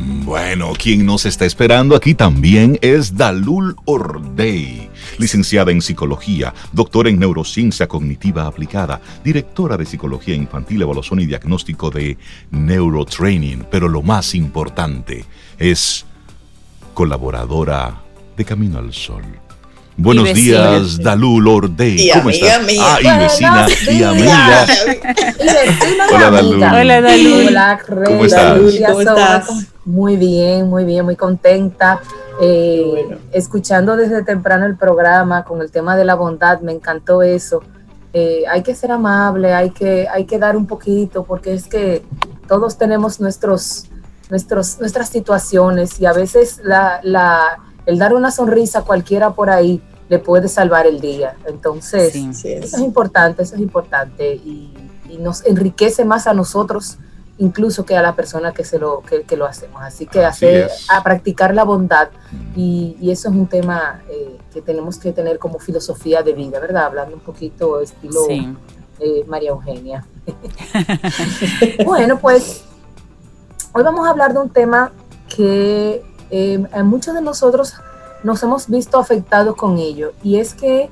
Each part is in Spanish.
Bueno, quien nos está esperando aquí también es Dalul Ordey, licenciada en Psicología, doctora en Neurociencia Cognitiva Aplicada, directora de Psicología Infantil, Evaluación y Diagnóstico de Neurotraining, pero lo más importante es colaboradora de Camino al Sol. Buenos días, Dalul Ordey. ¿Cómo estás? Mía. Y vecina y amiga. Hola, Dalul. Hola, Dalul. Hola, Rey. ¿Cómo estás? ¿Cómo estás? Muy bien, muy contenta. Escuchando desde temprano el programa con el tema de la bondad, me encantó eso. Hay que ser amable, hay que dar un poquito, porque es que todos tenemos nuestras situaciones y a veces el dar una sonrisa a cualquiera por ahí le puede salvar el día. Entonces, eso es importante y nos enriquece más a nosotros incluso que a la persona que lo hacemos. Así que a practicar la bondad y eso es un tema que tenemos que tener como filosofía de vida, ¿verdad? Hablando un poquito estilo María Eugenia. Bueno, pues hoy vamos a hablar de un tema que muchos de nosotros nos hemos visto afectados con ello, y es que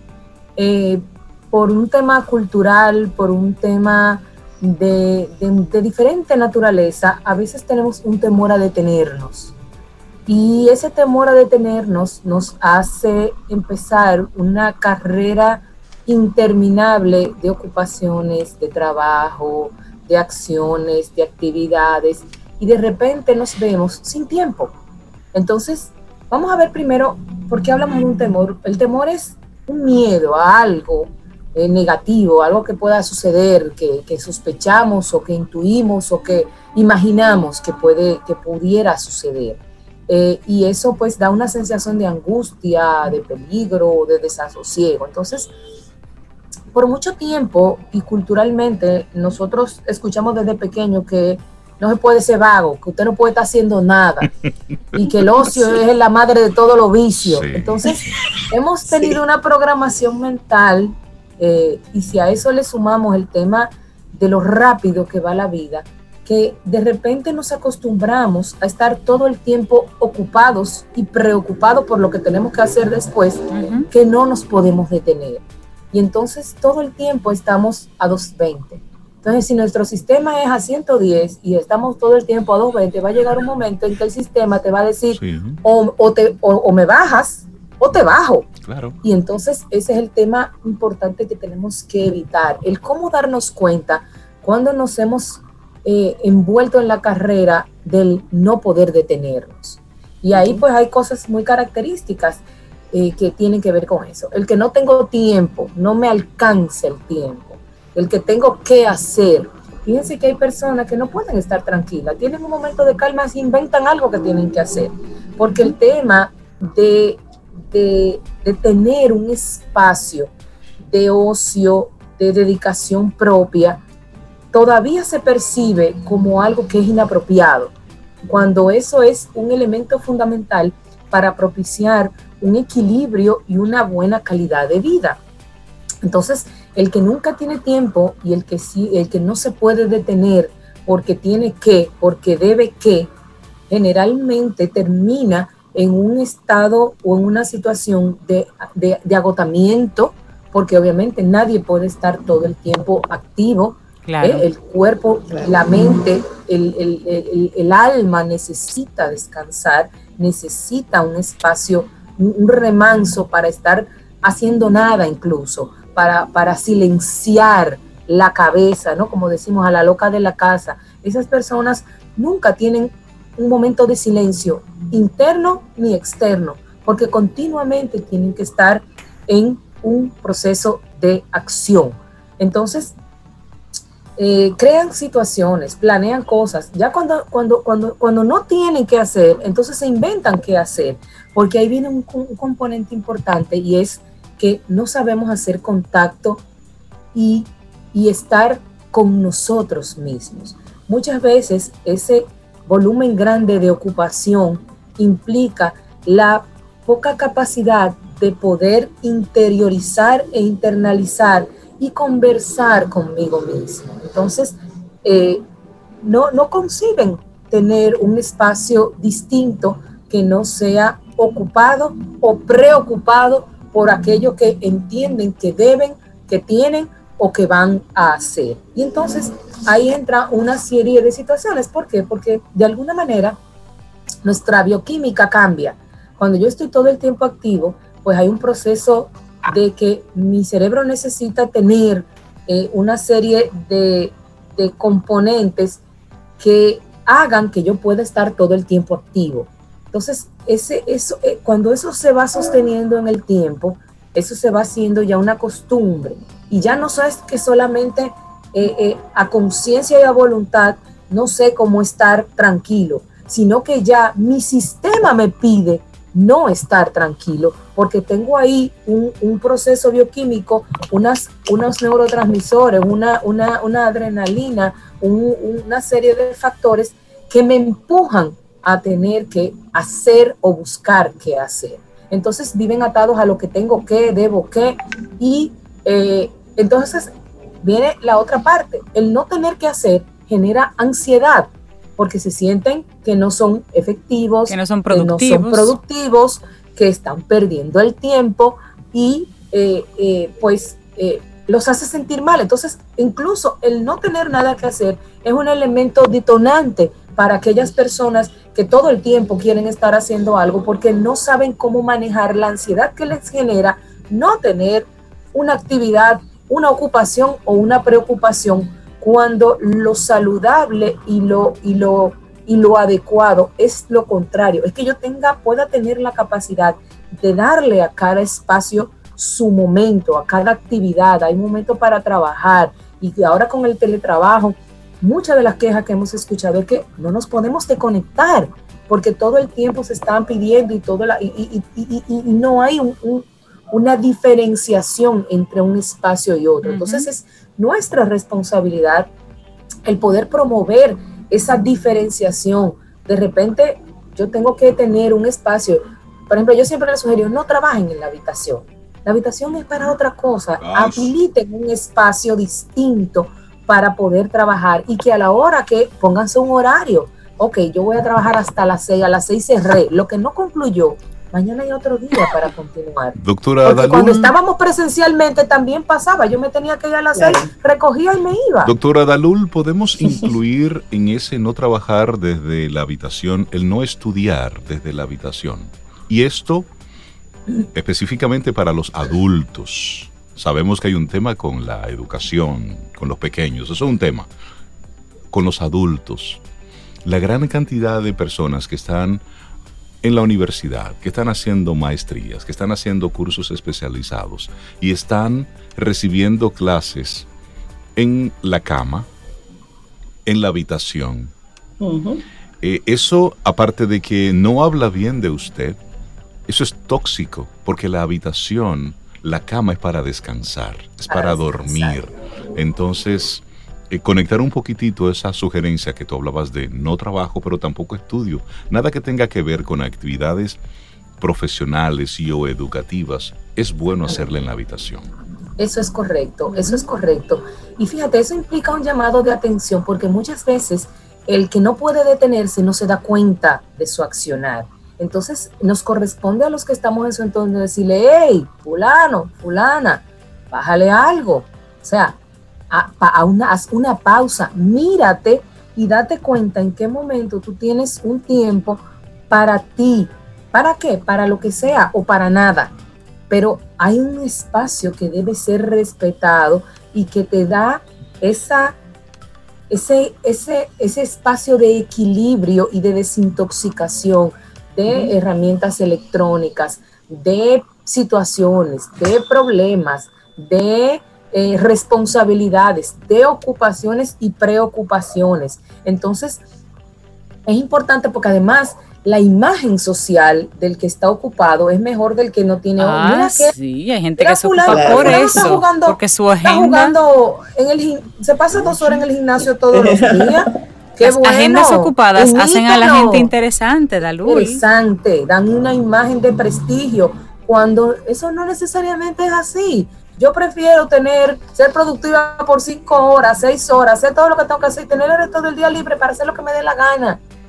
por un tema cultural, por un tema de diferente naturaleza, a veces tenemos un temor a detenernos, y ese temor a detenernos nos hace empezar una carrera interminable de ocupaciones, de trabajo, de acciones, de actividades, y de repente nos vemos sin tiempo. Entonces, vamos a ver primero por qué hablamos de un temor. El temor es un miedo a algo negativo, algo que pueda suceder, que sospechamos o que intuimos o que imaginamos que pudiera suceder. Y eso pues da una sensación de angustia, de peligro, de desasosiego. Entonces, por mucho tiempo y culturalmente, nosotros escuchamos desde pequeño que no se puede ser vago, que usted no puede estar haciendo nada y que el ocio es la madre de todos los vicios. Sí. Entonces, hemos tenido una programación mental y si a eso le sumamos el tema de lo rápido que va la vida, que de repente nos acostumbramos a estar todo el tiempo ocupados y preocupados por lo que tenemos que hacer después, que no nos podemos detener. Y entonces todo el tiempo estamos a 220. Entonces, si nuestro sistema es a 110 y estamos todo el tiempo a 220, va a llegar un momento en que el sistema te va a decir o me bajas o te bajo. Claro. Y entonces ese es el tema importante que tenemos que evitar, el cómo darnos cuenta cuando nos hemos envuelto en la carrera del no poder detenernos. Y ahí pues hay cosas muy características que tienen que ver con eso. El que no tengo tiempo, no me alcanza el tiempo. El que tengo que hacer. Fíjense que hay personas que no pueden estar tranquilas, tienen un momento de calma y inventan algo que tienen que hacer, porque el tema de tener un espacio de ocio, de dedicación propia, todavía se percibe como algo que es inapropiado, cuando eso es un elemento fundamental para propiciar un equilibrio y una buena calidad de vida. Entonces, el que nunca tiene tiempo y el que no se puede detener porque tiene que, porque debe que, generalmente termina en un estado o en una situación de agotamiento, porque obviamente nadie puede estar todo el tiempo activo. Claro. El cuerpo, la mente, el alma necesita descansar, necesita un espacio, un remanso para estar haciendo nada incluso. Para silenciar la cabeza, ¿no? Como decimos, a la loca de la casa. Esas personas nunca tienen un momento de silencio interno ni externo, porque continuamente tienen que estar en un proceso de acción. Entonces, crean situaciones, planean cosas. Ya cuando no tienen que hacer, entonces se inventan qué hacer, porque ahí viene un componente importante, y es que no sabemos hacer contacto y estar con nosotros mismos. Muchas veces ese volumen grande de ocupación implica la poca capacidad de poder interiorizar e internalizar y conversar conmigo mismo. Entonces, no conciben tener un espacio distinto que no sea ocupado o preocupado por aquello que entienden que deben, que tienen o que van a hacer. Y entonces ahí entra una serie de situaciones. ¿Por qué? Porque de alguna manera nuestra bioquímica cambia. Cuando yo estoy todo el tiempo activo, pues hay un proceso de que mi cerebro necesita tener una serie de componentes que hagan que yo pueda estar todo el tiempo activo. Entonces, cuando eso se va sosteniendo en el tiempo, eso se va haciendo ya una costumbre. Y ya no sabes que solamente a conciencia y a voluntad no sé cómo estar tranquilo, sino que ya mi sistema me pide no estar tranquilo, porque tengo ahí un proceso bioquímico, unos neurotransmisores, una adrenalina, una serie de factores que me empujan a tener que hacer o buscar qué hacer. Entonces viven atados a lo que tengo que, debo que, y entonces viene la otra parte. El no tener que hacer genera ansiedad, porque se sienten que no son efectivos, que no son productivos, que están perdiendo el tiempo y los hace sentir mal. Entonces, incluso el no tener nada que hacer es un elemento detonante para aquellas personas que todo el tiempo quieren estar haciendo algo porque no saben cómo manejar la ansiedad que les genera no tener una actividad, una ocupación o una preocupación, cuando lo saludable y lo adecuado es lo contrario. Es que yo pueda tener la capacidad de darle a cada espacio su momento, a cada actividad. Hay momento para trabajar, y ahora con el teletrabajo, muchas de las quejas que hemos escuchado es que no nos podemos desconectar, porque todo el tiempo se están pidiendo y no hay una diferenciación entre un espacio y otro. Entonces es nuestra responsabilidad el poder promover esa diferenciación. De repente yo tengo que tener un espacio. Por ejemplo, yo siempre les sugiero, no trabajen en la habitación. La habitación es para otra cosa. Habiliten un espacio distinto para poder trabajar, y que a la hora que pónganse un horario. Ok, yo voy a trabajar hasta las 6, a las 6 cerré. Lo que no concluyó, mañana hay otro día para continuar. Doctora Porque Dalul, cuando estábamos presencialmente también pasaba. Yo me tenía que ir a las 6, recogía y me iba. Doctora Dalul, ¿podemos incluir en ese no trabajar desde la habitación el no estudiar desde la habitación? Y esto específicamente para los adultos. Sabemos que hay un tema con la educación, con los pequeños, eso es un tema. Con los adultos, la gran cantidad de personas que están en la universidad, que están haciendo maestrías, que están haciendo cursos especializados y están recibiendo clases en la cama, en la habitación. Eso, aparte de que no habla bien de usted, eso es tóxico, porque la habitación, la cama es para descansar, es para dormir. Entonces, conectar un poquitito esa sugerencia que tú hablabas de no trabajo, pero tampoco estudio, nada que tenga que ver con actividades profesionales o educativas, es bueno hacerla en la habitación. Eso es correcto, eso es correcto. Y fíjate, eso implica un llamado de atención, porque muchas veces el que no puede detenerse no se da cuenta de su accionar. Entonces nos corresponde a los que estamos en su entorno decirle, hey, fulano, fulana, bájale algo. O sea, haz una pausa, mírate y date cuenta en qué momento tú tienes un tiempo para ti. ¿Para qué? Para lo que sea o para nada. Pero hay un espacio que debe ser respetado y que te da ese espacio de equilibrio y de desintoxicación de herramientas electrónicas, de situaciones, de problemas, de responsabilidades, de ocupaciones y preocupaciones. Entonces, es importante porque además la imagen social del que está ocupado es mejor del que no tiene. Mira que, sí, hay gente que se ocupa por eso, porque su agenda se pasa 2 horas en el gimnasio todos los días. Las agendas ocupadas hacen a la gente interesante, Interesante, dan una imagen de prestigio, cuando eso no necesariamente es así. Yo prefiero ser productiva por 5 horas, 6 horas, hacer todo lo que tengo que hacer y tener el resto del día libre para hacer lo que me dé la gana.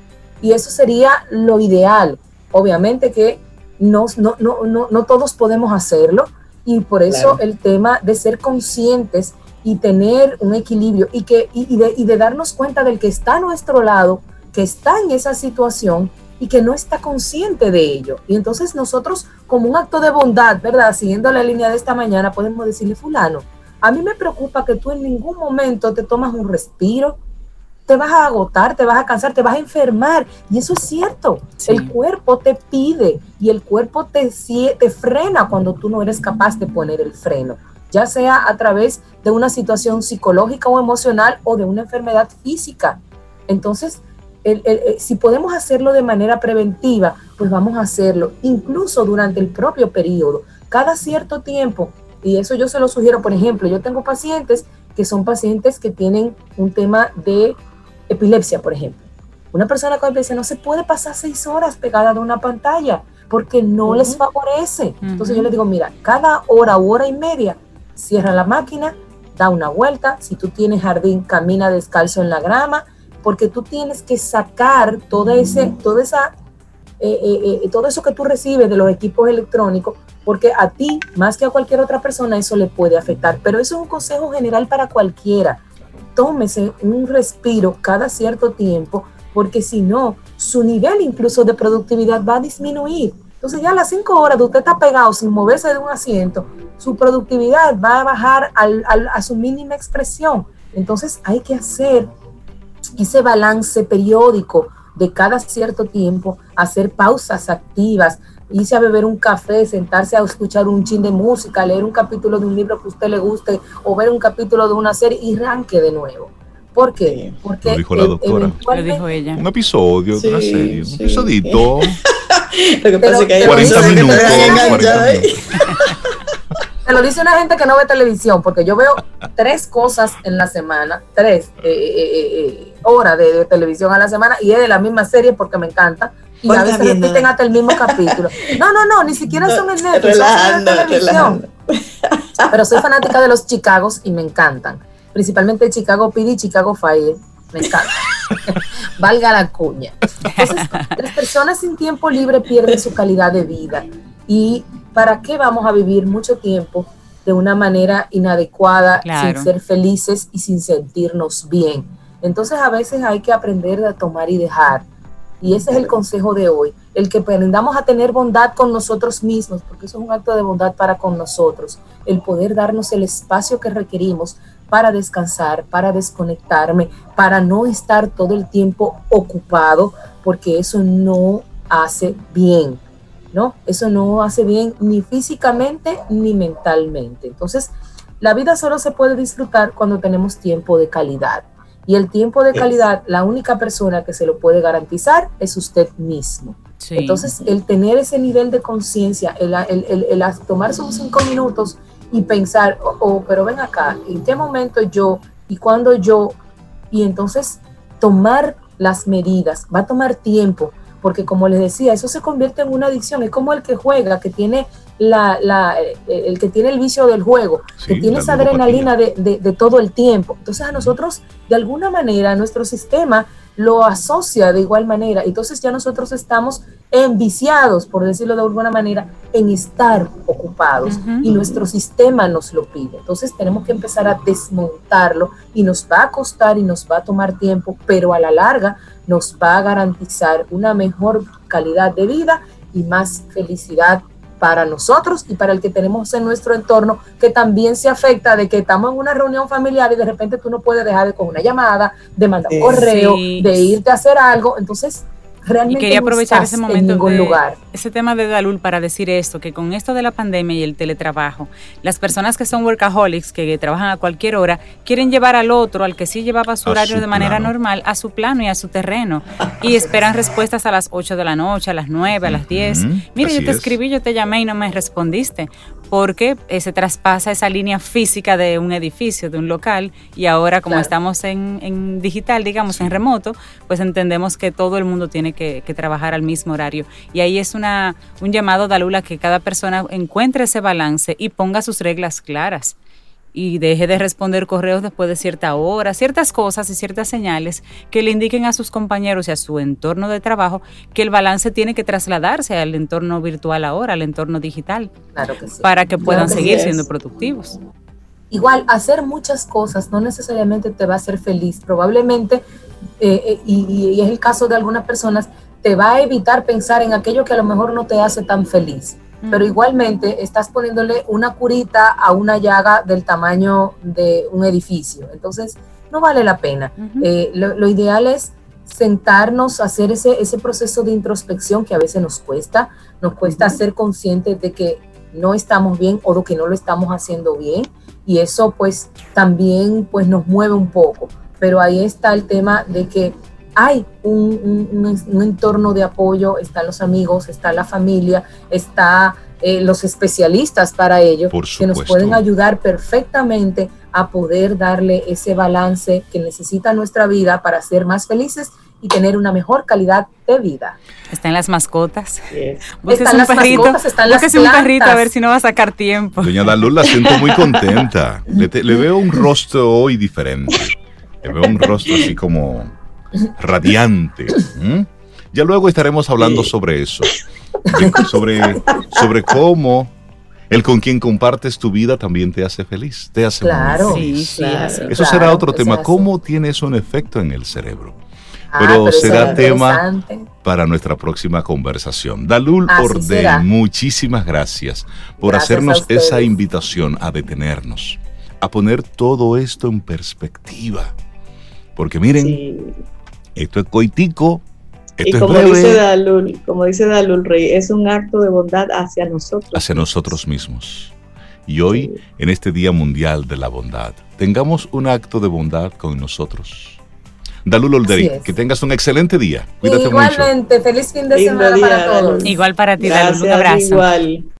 Y eso sería lo ideal. Obviamente que no todos podemos hacerlo, y por eso el tema de ser conscientes y tener un equilibrio y de darnos cuenta del que está a nuestro lado, que está en esa situación y que no está consciente de ello. Y entonces nosotros, como un acto de bondad, ¿verdad? Siguiendo la línea de esta mañana, podemos decirle: fulano, a mí me preocupa que tú en ningún momento te tomas un respiro, te vas a agotar, te vas a cansar, te vas a enfermar. Y eso es cierto. Sí. El cuerpo te pide y el cuerpo te frena cuando tú no eres capaz de poner el freno, ya sea a través de una situación psicológica o emocional o de una enfermedad física. Entonces, si podemos hacerlo de manera preventiva, pues vamos a hacerlo, incluso durante el propio periodo, cada cierto tiempo. Y eso yo se lo sugiero. Por ejemplo, yo tengo pacientes que son pacientes que tienen un tema de epilepsia, por ejemplo. Una persona con epilepsia no se puede pasar 6 horas pegada de una pantalla porque no les favorece. Entonces yo les digo: mira, cada hora u hora y media, cierra la máquina, da una vuelta. Si tú tienes jardín, camina descalzo en la grama, porque tú tienes que sacar todo eso que tú recibes de los equipos electrónicos, porque a ti, más que a cualquier otra persona, eso le puede afectar. Pero eso es un consejo general para cualquiera. Tómese un respiro cada cierto tiempo, porque si no, su nivel incluso de productividad va a disminuir. Entonces ya a las 5 horas de usted está pegado sin moverse de un asiento, su productividad va a bajar a su mínima expresión. Entonces hay que hacer ese balance periódico de cada cierto tiempo, hacer pausas activas, irse a beber un café, sentarse a escuchar un chin de música, leer un capítulo de un libro que a usted le guste o ver un capítulo de una serie y arranque de nuevo. ¿Por qué? Porque lo dijo la doctora. Lo dijo ella. Un episodio de una serie, un episodito. Lo que pasa es que hay 40 minutos. Te lo dice una gente que no ve televisión, porque yo veo 3 cosas en la semana, 3 horas de televisión a la semana, y es de la misma serie porque me encanta. Y a veces repiten hasta el mismo capítulo. No, ni siquiera son en Netflix, son de televisión. Pero soy fanática de los Chicagos y me encantan. Principalmente Chicago PD y Chicago Fire. Me encanta. Valga la cuña. Entonces, las personas sin tiempo libre pierden su calidad de vida. ¿Y para qué vamos a vivir mucho tiempo de una manera inadecuada, sin ser felices y sin sentirnos bien? Entonces, a veces hay que aprender a tomar y dejar. Y ese es el consejo de hoy, el que aprendamos a tener bondad con nosotros mismos, porque eso es un acto de bondad para con nosotros, el poder darnos el espacio que requerimos para descansar, para desconectarme, para no estar todo el tiempo ocupado, porque eso no hace bien, ¿no? Eso no hace bien ni físicamente ni mentalmente. Entonces, la vida solo se puede disfrutar cuando tenemos tiempo de calidad. Y el tiempo de calidad, la única persona que se lo puede garantizar es usted mismo. Sí. Entonces, el tener ese nivel de conciencia, el tomarse unos 5 minutos y pensar, pero ven acá, ¿en qué momento yo y cuándo yo? Y entonces tomar las medidas, va a tomar tiempo, porque como les decía, eso se convierte en una adicción. Es como el que juega, que tiene el que tiene el vicio del juego, que tiene esa adrenalina de todo el tiempo. Entonces a nosotros, de alguna manera, nuestro sistema lo asocia de igual manera. Entonces ya nosotros estamos enviciados, por decirlo de alguna manera, en estar ocupados, y nuestro sistema nos lo pide. Entonces tenemos que empezar a desmontarlo, y nos va a costar y nos va a tomar tiempo, pero a la larga nos va a garantizar una mejor calidad de vida y más felicidad para nosotros y para el que tenemos en nuestro entorno, que también se afecta de que estamos en una reunión familiar y de repente tú no puedes dejar de coger una llamada, de mandar un correo, de irte a hacer algo. Entonces, realmente y quería aprovechar ese momento en ningún lugar. Ese tema de Dalul para decir esto, que con esto de la pandemia y el teletrabajo, las personas que son workaholics, que trabajan a cualquier hora, quieren llevar al otro, al que sí llevaba su horario de manera normal, a su plano y a su terreno, y esperan respuestas a las 8 de la noche, a las 9, a las 10. Mira, yo te escribí, yo te llamé y no me respondiste, porque se traspasa esa línea física de un edificio, de un local, y ahora como estamos en digital, digamos, en remoto, pues entendemos que todo el mundo tiene que trabajar al mismo horario. Y ahí es un llamado, Dalula, que cada persona encuentre ese balance y ponga sus reglas claras. y deje de responder correos después de cierta hora, ciertas cosas y ciertas señales que le indiquen a sus compañeros y a su entorno de trabajo que el balance tiene que trasladarse al entorno virtual ahora, al entorno digital, Claro que sí. para que puedan Claro que seguir sí. siendo productivos. Igual, hacer muchas cosas no necesariamente te va a hacer feliz. Probablemente, y es el caso de algunas personas, te va a evitar pensar en aquello que a lo mejor no te hace tan feliz. Pero igualmente estás poniéndole una curita a una llaga del tamaño de un edificio. Entonces, no vale la pena. Lo ideal es sentarnos a hacer ese proceso de introspección que a veces nos cuesta ser conscientes de que no estamos bien o de que no lo estamos haciendo bien, y eso pues también pues nos mueve un poco, pero ahí está el tema de que hay un entorno de apoyo, están los amigos, está la familia, está los especialistas para ello, que nos pueden ayudar perfectamente a poder darle ese balance que necesita nuestra vida para ser más felices y tener una mejor calidad de vida. Están las mascotas. Yes. Están las mascotas, están las plantas. Un perrito a ver si no va a sacar tiempo. Doña Dalul, la siento muy contenta. Le veo un rostro hoy diferente. Le veo un rostro así como radiante. Ya luego estaremos hablando sobre eso. Sobre cómo el con quien compartes tu vida también te hace feliz. Te hace muy feliz. Sí, claro. Eso será otro tema. ¿Cómo tiene eso un efecto en el cerebro? Pero será tema para nuestra próxima conversación. Dalul Ordey, muchísimas gracias por hacernos esa invitación a detenernos, a poner todo esto en perspectiva. Porque miren, esto es coitico, esto es breve. Como dice Dalul Rey, es un acto de bondad hacia nosotros. Hacia nosotros mismos. Y hoy, en este Día Mundial de la Bondad, tengamos un acto de bondad con nosotros. Dalul Ordey, que tengas un excelente día. Cuídate Igualmente, mucho. Feliz fin de semana para todos. Igual para ti, Dalul, un abrazo. Igual.